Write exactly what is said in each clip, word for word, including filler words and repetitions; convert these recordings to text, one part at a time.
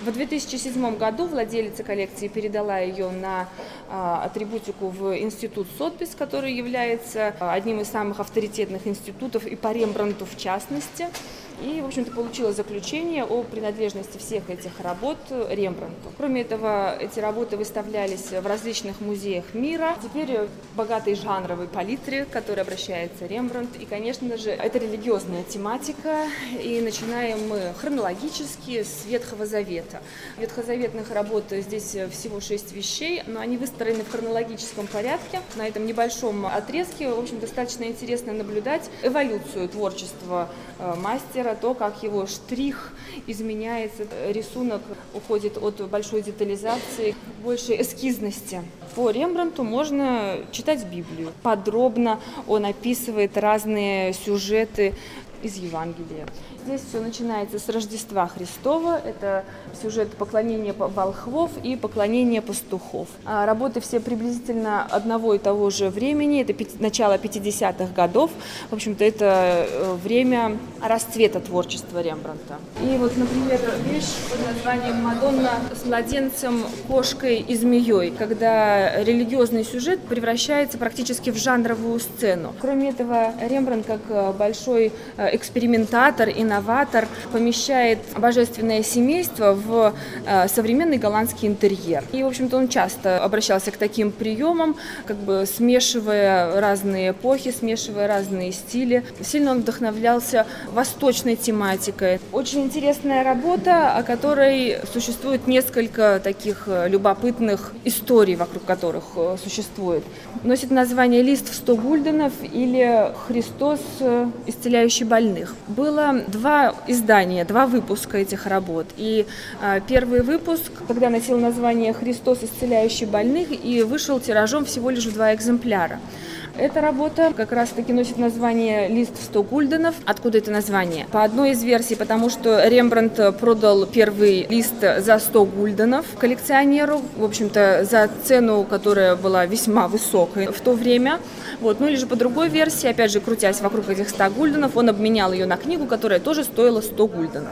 В две тысячи седьмом году владелица коллекции передала ее на а, атрибутику в Институт Сотбис, который является одним из самых авторитетных институтов и по Рембрандту в частности. И, в общем-то, получила заключение о принадлежности всех этих работ Рембрандту. Кроме этого, эти работы выставлялись в различных музеях мира. Теперь богатой жанровой палитре, к которой обращается Рембрандт. И, конечно же, это религиозная тематика. И начинаем мы хронологически с Ветхого Завета. Ветхозаветных работ здесь всего шесть вещей, но они выстроены в хронологическом порядке. На этом небольшом отрезке, в общем, достаточно интересно наблюдать эволюцию творчества мастера, то, как его штрих изменяется, рисунок уходит от большой детализации к большей эскизности. По Рембрандту можно читать Библию. Подробно он описывает разные сюжеты из Евангелия. Здесь все начинается с Рождества Христова. Это сюжет поклонения волхвов и поклонения пастухов. А работы все приблизительно одного и того же времени. Это начало пятидесятых годов. В общем-то, это время расцвета творчества Рембрандта. И вот, например, вещь под названием «Мадонна с младенцем, кошкой и змеей», когда религиозный сюжет превращается практически в жанровую сцену. Кроме этого, Рембрандт, как большой экспериментатор, инноватор, помещает божественное семейство в э, современный голландский интерьер. И, в общем-то, он часто обращался к таким приемам, как бы смешивая разные эпохи, смешивая разные стили. Сильно он вдохновлялся восточной тематикой. Очень интересная работа, о которой существует несколько таких любопытных историй, вокруг которых существует. Носит название «Лист в сто гульденов» или «Христос, исцеляющий больных». Было два издания, два выпуска этих работ. И а, первый выпуск, когда носил название «Христос, исцеляющий больных», и вышел тиражом всего лишь в два экземпляра. Эта работа как раз-таки носит название «Лист в сто гульденов». Откуда это название? По одной из версий, потому что Рембрандт продал первый лист за сто гульденов коллекционеру, в общем-то, за цену, которая была весьма высокой в то время. Вот. Ну или же по другой версии, опять же, крутясь вокруг этих ста гульденов, он обменял ее на книгу, которая тоже стоила сто гульденов.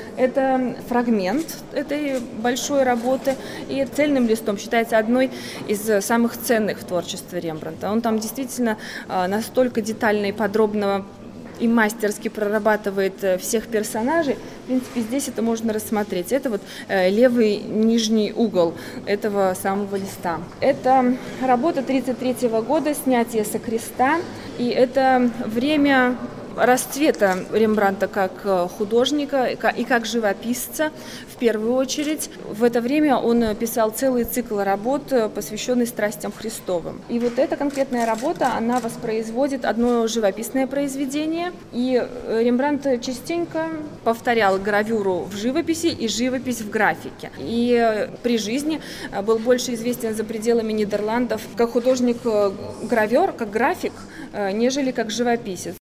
Это фрагмент этой большой работы, и цельным листом считается одной из самых ценных в творчестве Рембрандта. Он там действительно настолько детально и подробно и мастерски прорабатывает всех персонажей. В принципе, здесь это можно рассмотреть. Это вот левый нижний угол этого самого листа. Это работа тридцать третьего года, снятие со креста, и это время расцвета Рембрандта как художника и как живописца в первую очередь. В это время он писал целый цикл работ, посвященный страстям Христовым. И вот эта конкретная работа, она воспроизводит одно живописное произведение. И Рембрандт частенько повторял гравюру в живописи и живопись в графике. И при жизни был больше известен за пределами Нидерландов как художник-гравер, как график, нежели как живописец.